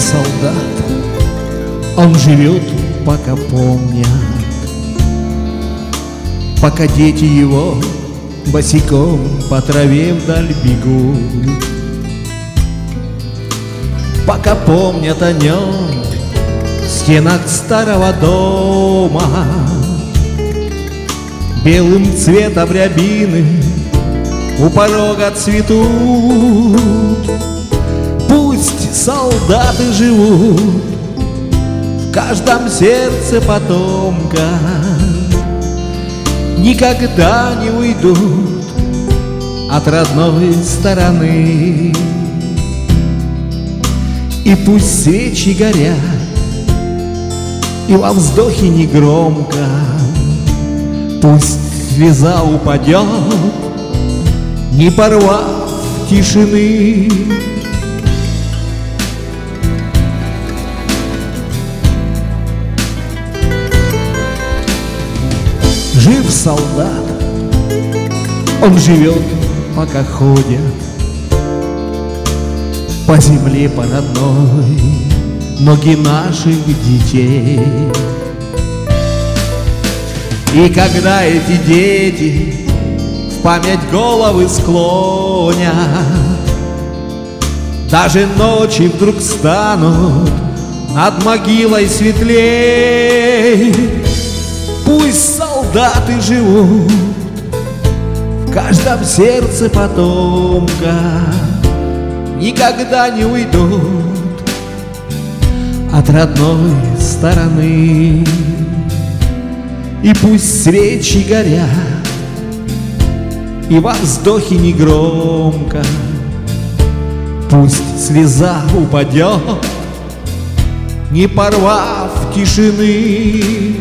солдат, он живет, пока помнят, пока дети его босиком по траве вдаль бегут, пока помнят о нем в стенах старого дома. Белым цветом рябины у порога цветут. Пусть солдаты живут в каждом сердце потомка, никогда не уйдут от родной стороны. И пусть свечи горят, и во вздохе негромко, пусть слеза упадет, не порвав тишины. Жив солдат, он живет, пока ходят по земле, по родной, ноги наших детей. И когда эти дети в память головы склонят, даже ночи вдруг станут над могилой светлей. Пусть солдаты живут в каждом сердце потомка, никогда не уйдут от родной стороны. И пусть свечи горят, и во вздохе негромко, пусть слеза упадет, не порвав тишины.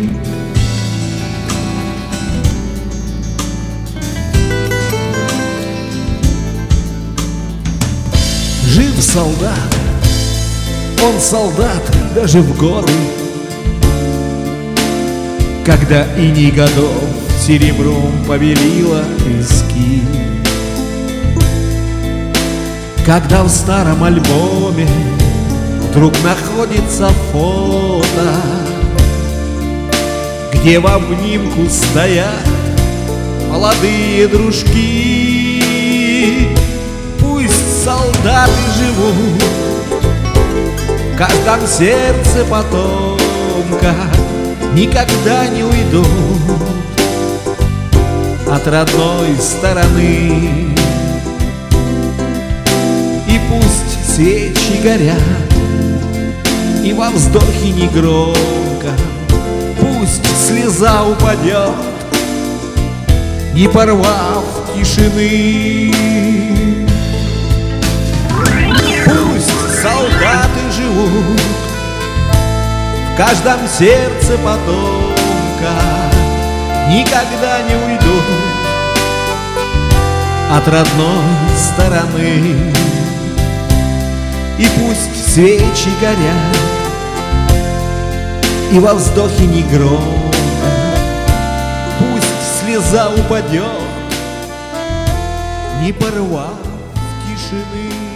Жив солдат, он солдат даже в годы, когда иней годов серебром побелила пески, когда в старом альбоме вдруг находится фото, где в обнимку стоят молодые дружки. Пусть солдаты живут в каждом сердце потомка, никогда не уйдут от родной стороны. И пусть свечи горят, и во вздохе негромко, пусть слеза упадет, не порвав тишины. Пусть солдаты живут в каждом сердце потомка, никогда не уйдут от родной стороны. И пусть свечи горят, и во вздохе негромко, пусть слеза упадет, не порвав тишины.